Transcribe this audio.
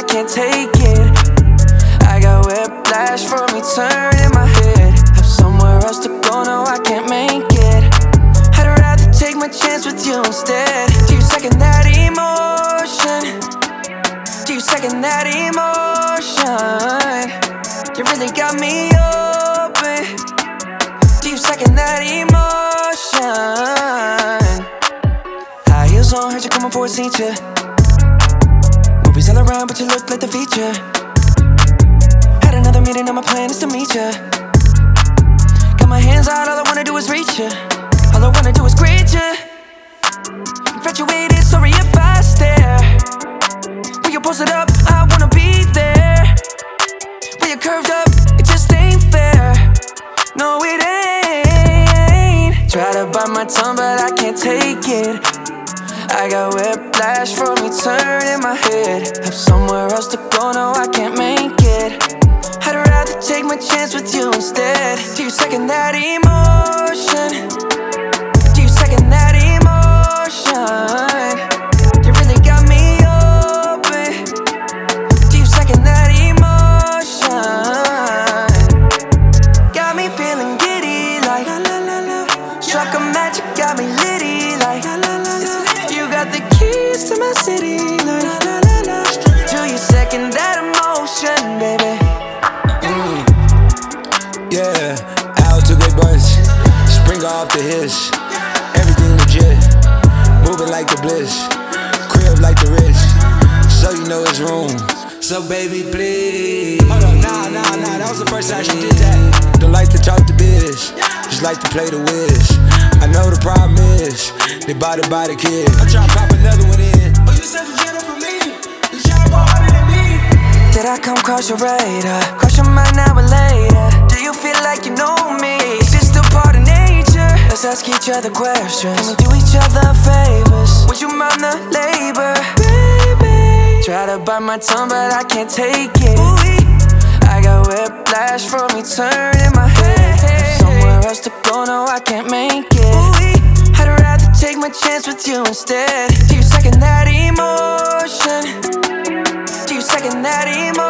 can't take it. I got whiplash from me turning my head. Have somewhere else to go, no, I can't make it. I'd rather take my chance with you instead. Do you second that emotion? Do you second that emotion? You really got me open. Do you second that emotion? High heels on, heard you coming for a seizure. Movies all around, but you look like the feature. Had another meeting, now my plan is to meet ya. Got my hands out, all I wanna do is reach ya. All I wanna do is greet ya. Infatuated, sorry if I stare. When you post it up, I wanna be there. When you're curved up, it just ain't fair. No, it ain't. Try to bite my tongue, but I can't take it. I got whiplash from me turning my head. Have somewhere else to go, no, I can't make it. I'd rather take my chance with you instead. Do you second that emotion? Do you second that emotion? You really got me open. Do you second that emotion? Got me feeling giddy like struck a match, you got me litty like. You got the keys to my city like. Do you second that emotion, baby? Yeah, out to good bunch. Spring off the hiss. Everything legit. Moving like the bliss. Crib like the rich. So you know it's room. So baby, please. Hold on, nah. That was the first time she did that. Don't like to talk to biz. Just like to play the whiz. I know the problem is they bought it by the kid. I'm trying to pop another one in. Oh, you said you get it from me. You try more harder than me. Did I come cross your radar? Cross your mind now or later? Do you feel like you know me? It's just a part of nature. Let's ask each other questions. Can we do each other favors? Would you mind the labor? Baby, try to bite my tongue, but I can't take it. Ooh-wee. I got whiplash from me turning my head. Have somewhere else to go, no, I can't make it. Ooh-wee. I'd rather take my chance with you instead. Do you second that emotion? Do you second that emotion?